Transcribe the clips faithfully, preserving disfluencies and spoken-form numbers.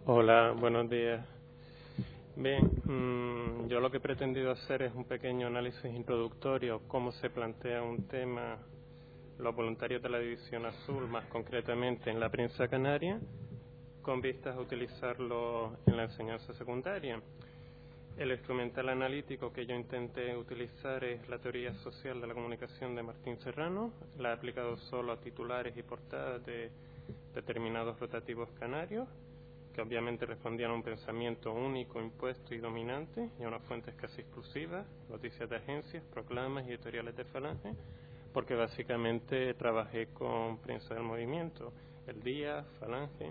Hola, buenos días. Bien, mmm, yo lo que he pretendido hacer es un pequeño análisis introductorio, cómo se plantea un tema, los voluntarios de la División Azul, más concretamente en la prensa canaria, con vistas a utilizarlo en la enseñanza secundaria. El instrumental analítico que yo intenté utilizar es la teoría social de la comunicación de Martín Serrano. La he aplicado solo a titulares y portadas de determinados rotativos canarios, que obviamente respondían a un pensamiento único, impuesto y dominante, y a unas fuentes casi exclusivas, noticias de agencias, proclamas y editoriales de Falange, porque básicamente trabajé con prensa del movimiento, El Día, Falange.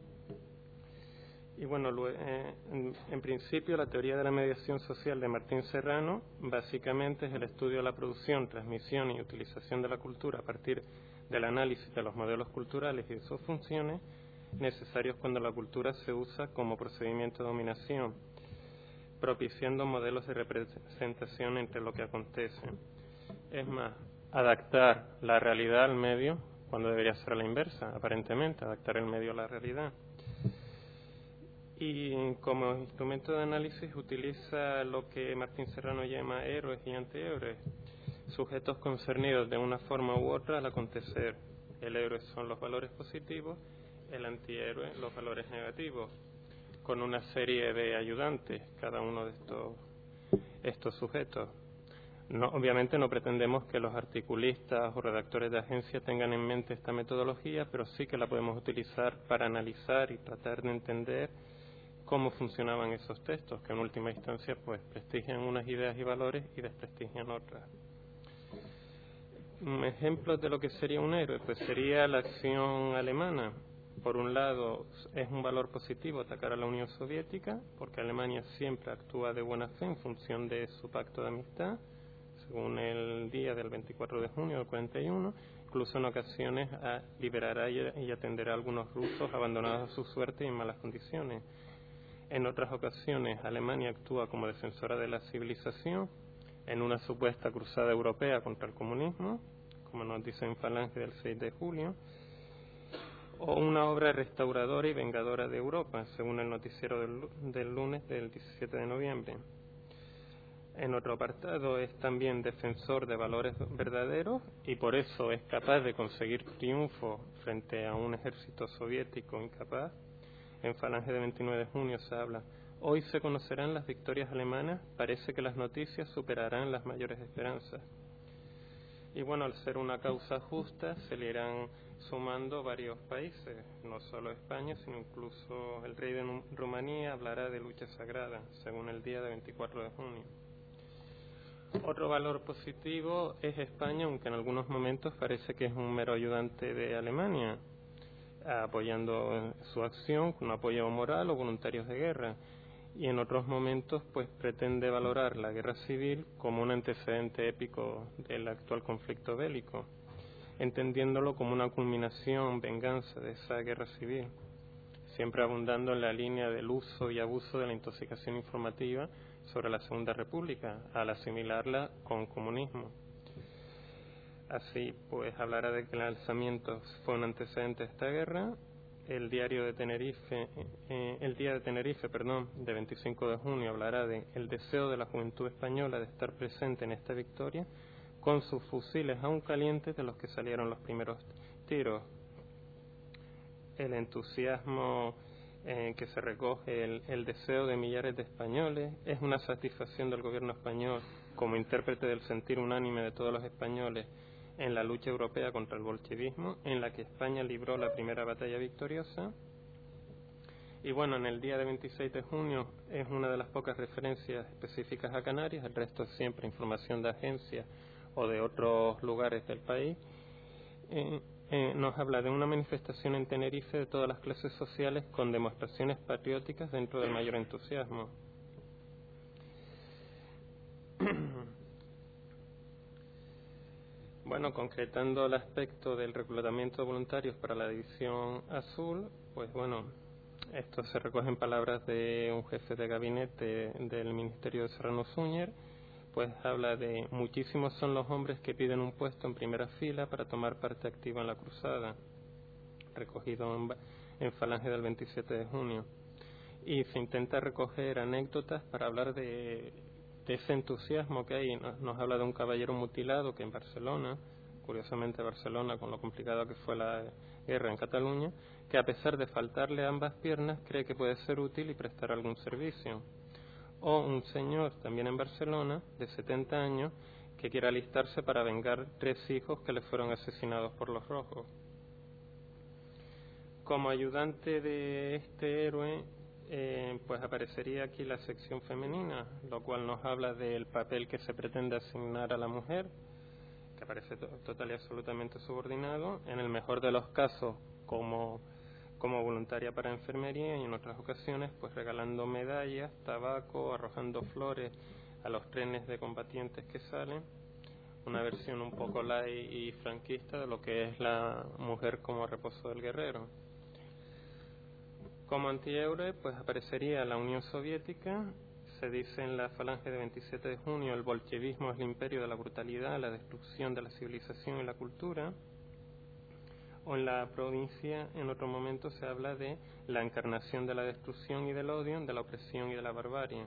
Y bueno, eh, en, en principio la teoría de la mediación social de Martín Serrano básicamente es el estudio de la producción, transmisión y utilización de la cultura a partir del análisis de los modelos culturales y de sus funciones necesarios cuando la cultura se usa como procedimiento de dominación, propiciando modelos de representación entre lo que acontece. Es más, adaptar la realidad al medio cuando debería ser a la inversa, aparentemente, adaptar el medio a la realidad. Y como instrumento de análisis utiliza lo que Martín Serrano llama héroes y antihéroes, sujetos concernidos de una forma u otra al acontecer. El héroe son los valores positivos, el antihéroe los valores negativos, con una serie de ayudantes, cada uno de estos, estos sujetos. No, obviamente no pretendemos que los articulistas o redactores de agencia tengan en mente esta metodología, pero sí que la podemos utilizar para analizar y tratar de entender cómo funcionaban esos textos, que en última instancia pues prestigian unas ideas y valores y desprestigian otras. Ejemplos de lo que sería un héroe, pues sería la acción alemana. Por un lado, es un valor positivo atacar a la Unión Soviética, porque Alemania siempre actúa de buena fe en función de su pacto de amistad, según el día del veinticuatro de junio del cuarenta y uno, incluso en ocasiones a, liberará y atenderá a algunos rusos abandonados a su suerte y en malas condiciones. En otras ocasiones, Alemania actúa como defensora de la civilización en una supuesta cruzada europea contra el comunismo, como nos dice en Falange del seis de julio, o una obra restauradora y vengadora de Europa, según el noticiero del, del lunes del diecisiete de noviembre. En otro apartado es también defensor de valores verdaderos y por eso es capaz de conseguir triunfo frente a un ejército soviético incapaz. En Falange de veintinueve de junio se habla: hoy se conocerán las victorias alemanas, parece que las noticias superarán las mayores esperanzas. Y bueno, al ser una causa justa, se le irán sumando varios países, no solo España, sino incluso el rey de Rumanía hablará de lucha sagrada, según el día de veinticuatro de junio. Otro valor positivo es España, aunque en algunos momentos parece que es un mero ayudante de Alemania, apoyando su acción con apoyo moral o voluntarios de guerra, y en otros momentos pues pretende valorar la guerra civil como un antecedente épico del actual conflicto bélico, entendiéndolo como una culminación, venganza de esa guerra civil, siempre abundando en la línea del uso y abuso de la intoxicación informativa sobre la Segunda República, al asimilarla con comunismo. Así, pues, hablará de que el alzamiento fue un antecedente de esta guerra. El diario de Tenerife, eh, el día de Tenerife, perdón, de veinticinco de junio, hablará de el deseo de la juventud española de estar presente en esta victoria, con sus fusiles aún calientes de los que salieron los primeros tiros. El entusiasmo en que se recoge el, el deseo de millares de españoles es una satisfacción del gobierno español como intérprete del sentir unánime de todos los españoles en la lucha europea contra el bolchevismo, en la que España libró la primera batalla victoriosa. Y bueno, en el día de veintiséis de junio es una de las pocas referencias específicas a Canarias, el resto es siempre información de agencias o de otros lugares del país. Eh, eh, nos habla de una manifestación en Tenerife de todas las clases sociales con demostraciones patrióticas dentro del mayor entusiasmo. Bueno, concretando el aspecto del reclutamiento de voluntarios para la División Azul, pues bueno, esto se recoge en palabras de un jefe de gabinete del Ministerio de Serrano Suñer, pues habla de muchísimos son los hombres que piden un puesto en primera fila para tomar parte activa en la cruzada, recogido en, en Falange del veintisiete de junio. y se intenta recoger anécdotas para hablar de, de ese entusiasmo que hay. Nos, nos habla de un caballero mutilado que en Barcelona, curiosamente Barcelona con lo complicado que fue la guerra en Cataluña, que a pesar de faltarle ambas piernas cree que puede ser útil y prestar algún servicio. O un señor también en Barcelona de setenta años que quiere alistarse para vengar tres hijos que le fueron asesinados por los rojos. Como ayudante de este héroe, eh, pues aparecería aquí la sección femenina, lo cual nos habla del papel que se pretende asignar a la mujer, que aparece to total y absolutamente subordinado, en el mejor de los casos como, como voluntaria para enfermería y en otras ocasiones pues regalando medallas, tabaco, arrojando flores a los trenes de combatientes que salen, una versión un poco light y franquista de lo que es la mujer como reposo del guerrero. Como antihéroe pues aparecería la Unión Soviética. Se dice en la Falange de veintisiete de junio, el bolchevismo es el imperio de la brutalidad, la destrucción de la civilización y la cultura. O en la provincia, en otro momento, se habla de la encarnación de la destrucción y del odio, de la opresión y de la barbarie.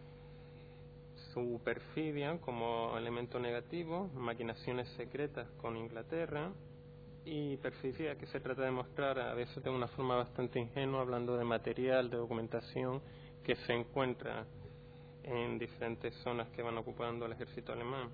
Su perfidia como elemento negativo, maquinaciones secretas con Inglaterra, y perfidia que se trata de mostrar a veces de una forma bastante ingenua, hablando de material, de documentación que se encuentra en diferentes zonas que van ocupando el ejército alemán.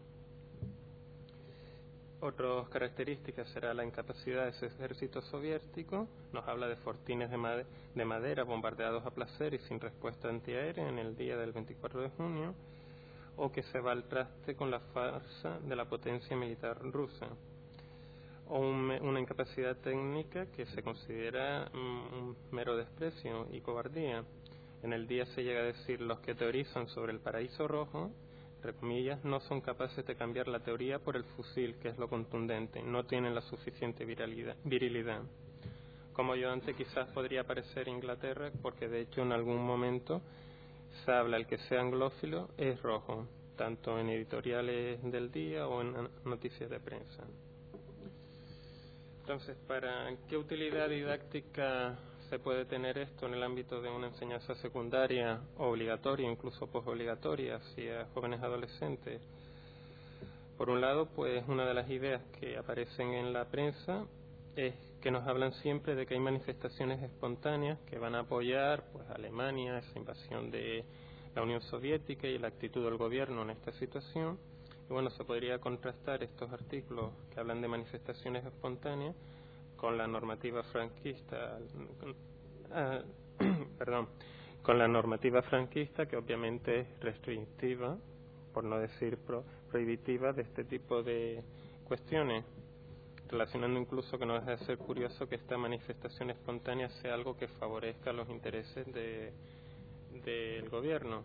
Otras características será la incapacidad de ese ejército soviético. Nos habla de fortines de, made de madera bombardeados a placer y sin respuesta antiaérea en el día del veinticuatro de junio, o que se va al traste con la farsa de la potencia militar rusa, o un, una incapacidad técnica que se considera um, un mero desprecio y cobardía. En el día se llega a decir: los que teorizan sobre el paraíso rojo, entre comillas, no son capaces de cambiar la teoría por el fusil, que es lo contundente, no tienen la suficiente virilidad. virilidad. Como ayudante quizás podría aparecer Inglaterra, porque de hecho en algún momento se habla el que sea anglófilo es rojo, tanto en editoriales del día o en noticias de prensa. Entonces, ¿para qué utilidad didáctica se puede tener esto en el ámbito de una enseñanza secundaria obligatoria, incluso posobligatoria, hacia jóvenes adolescentes? Por un lado, pues una de las ideas que aparecen en la prensa es que nos hablan siempre de que hay manifestaciones espontáneas que van a apoyar pues, a Alemania, esa invasión de la Unión Soviética y la actitud del gobierno en esta situación. Y bueno, se podría contrastar estos artículos que hablan de manifestaciones espontáneas con la normativa franquista, ah, perdón, con la normativa franquista, que obviamente es restrictiva, por no decir pro, prohibitiva, de este tipo de cuestiones, relacionando incluso que no deja de ser curioso que esta manifestación espontánea sea algo que favorezca los intereses de, del gobierno.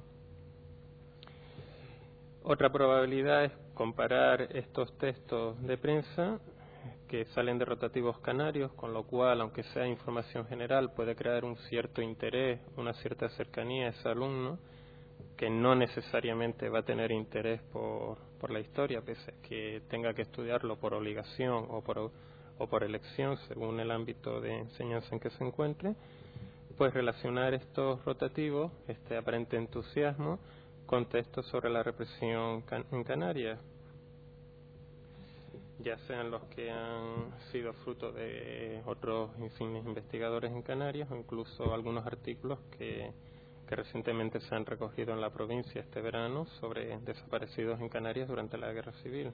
Otra probabilidad es comparar estos textos de prensa que salen de rotativos canarios, con lo cual, aunque sea información general, puede crear un cierto interés, una cierta cercanía a ese alumno, que no necesariamente va a tener interés por, por la historia, pese a que tenga que estudiarlo por obligación o por, o por elección, según el ámbito de enseñanza en que se encuentre. Pues relacionar estos rotativos, este aparente entusiasmo, con textos sobre la represión can en Canarias, ya sean los que han sido fruto de otros insignes investigadores en Canarias o incluso algunos artículos que, que recientemente se han recogido en la provincia este verano sobre desaparecidos en Canarias durante la Guerra Civil.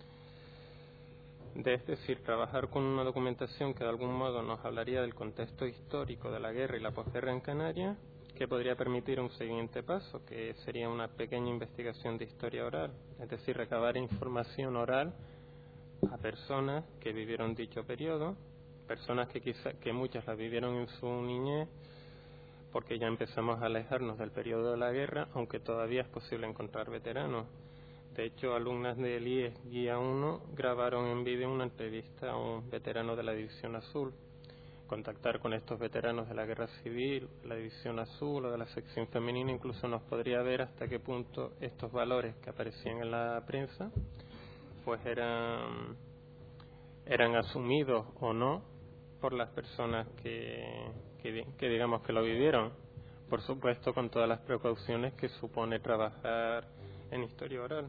De, es decir, trabajar con una documentación que de algún modo nos hablaría del contexto histórico de la guerra y la posguerra en Canarias, que podría permitir un siguiente paso, que sería una pequeña investigación de historia oral, es decir, recabar información oral a personas que vivieron dicho periodo, personas que quizá, que muchas la vivieron en su niñez, porque ya empezamos a alejarnos del periodo de la guerra, aunque todavía es posible encontrar veteranos. De hecho, alumnas del I E S Guía uno grabaron en vídeo una entrevista a un veterano de la División Azul. Contactar con estos veteranos de la Guerra Civil, la División Azul o de la sección femenina incluso nos podría ver hasta qué punto estos valores que aparecían en la prensa pues eran, eran asumidos o no por las personas que, que, que digamos que lo vivieron. por supuesto con todas las precauciones que supone trabajar en historia oral.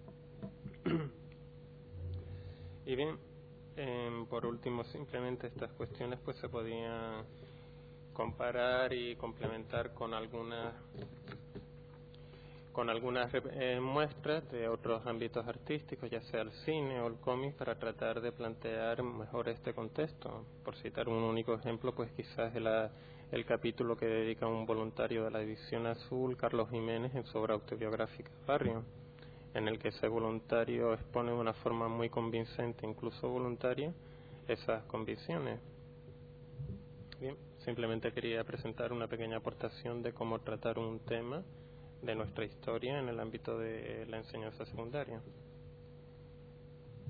Y bien, eh, por último, simplemente estas cuestiones pues se podían comparar y complementar con algunas con algunas eh, muestras de otros ámbitos artísticos, ya sea el cine o el cómic, para tratar de plantear mejor este contexto. Por citar un único ejemplo, pues quizás el, el capítulo que dedica un voluntario de la División Azul, Carlos Jiménez, en su obra autobiográfica Barrio, en el que ese voluntario expone de una forma muy convincente, incluso voluntaria, esas convicciones. Bien, simplemente quería presentar una pequeña aportación de cómo tratar un tema de nuestra historia en el ámbito de la enseñanza secundaria.